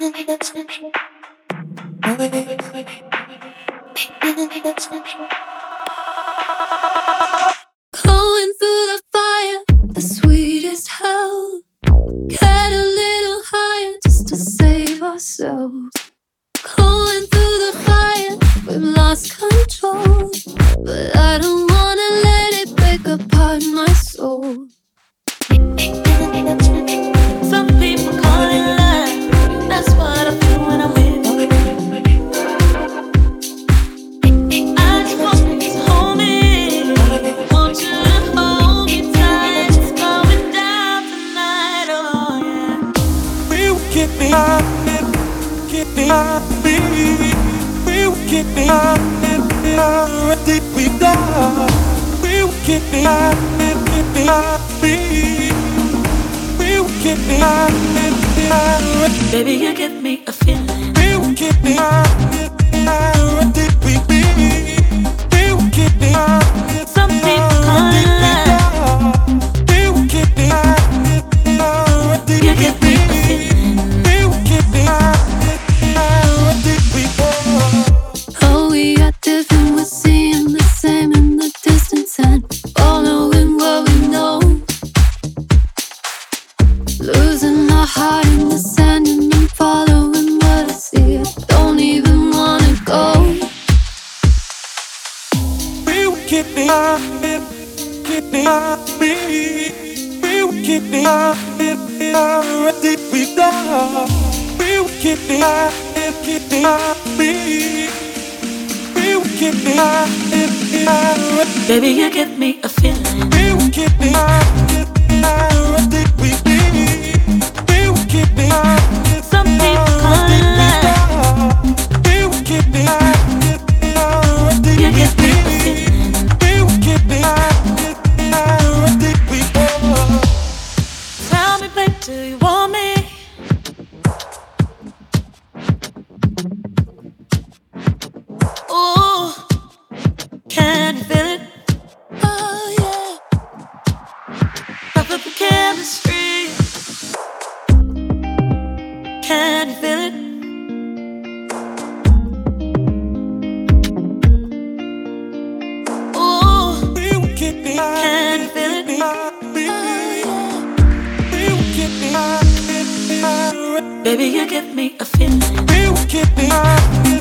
Going through the fire, the sweetest hell. Get a little higher just to save ourselves. Going through the fire, we've lost control. But I don't wanna let it break apart my soul. Some people call it love. That's what I feel when I'm with you. I just want you to hold me. Want you to hold me tight. It's going down tonight, oh yeah. Will get me out, get me out, me. Will get me out, deep we go. Will get me out, me. Will get me out, baby, you give me a feeling. will get me out, deep we be. Will get me out, Some people call it love. will get me out, deep You give me a feeling. will get me out, deep we go. Oh, we are different, we're seeing the same in the distance, and all knowing what we know. Losing our heart in the sand, and I'm following what I see. I don't even wanna go. Will get me out, me. Will get me out, deep we go. Will get me out, me. Will get me out, Baby, you give me a feeling. will get me out, deep we be. Will get me out, Some people call it love. will get me out, deep You we give me a be. feeling. Will get me out, deep we go. Tell me, babe, do you want me? Ooh, can you feel it? Oh yeah. Perfect chemistry. Can you feel it? Ooh, Will get me out, can you feel it? will get me out, Baby, you give me a feeling. will get me out,